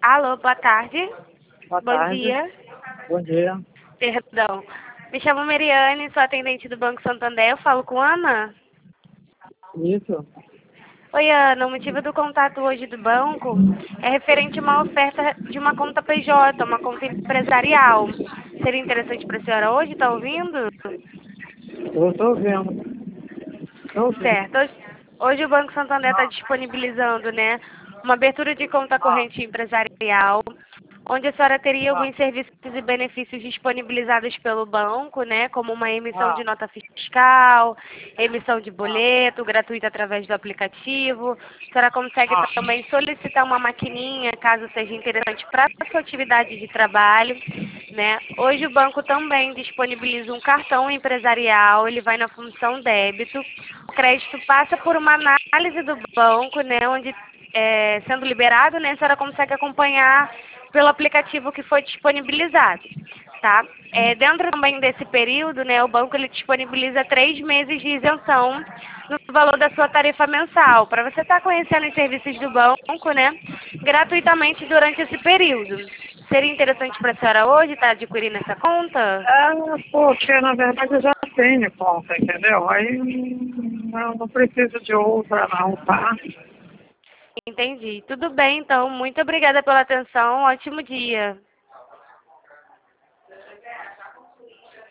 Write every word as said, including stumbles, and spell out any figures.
Alô, boa tarde. Boa Bom tarde. dia. Bom dia. Perdão. Me chamo Mariane, sou atendente do Banco Santander. Eu falo com Ana? Isso. Oi, Ana. O motivo do contato hoje do banco é referente a uma oferta de uma conta P J, uma conta empresarial. Seria interessante para a senhora hoje? Está ouvindo? Eu estou vendo. Estou ouvindo. Certo. Hoje, hoje o Banco Santander está disponibilizando, né, uma abertura de conta corrente empresarial, onde a senhora teria alguns serviços e benefícios disponibilizados pelo banco, né, como uma emissão de nota fiscal, emissão de boleto gratuita através do aplicativo. A senhora consegue também solicitar uma maquininha, caso seja interessante para a sua atividade de trabalho, né. Hoje o banco também disponibiliza um cartão empresarial, ele vai na função débito. O crédito passa por uma análise do banco, né, onde, é, sendo liberado, né, a senhora consegue acompanhar pelo aplicativo que foi disponibilizado, tá? É, dentro também desse período, né, o banco ele disponibiliza três meses de isenção no valor da sua tarifa mensal, para você estar conhecendo os serviços do banco, né, gratuitamente durante esse período. Seria interessante para a senhora hoje estar adquirindo essa conta? É, porque na verdade eu já tenho conta, entendeu? Aí hum, eu não preciso de outra não, tá? Entendi. Tudo bem, então. Muito obrigada pela atenção. Ótimo dia.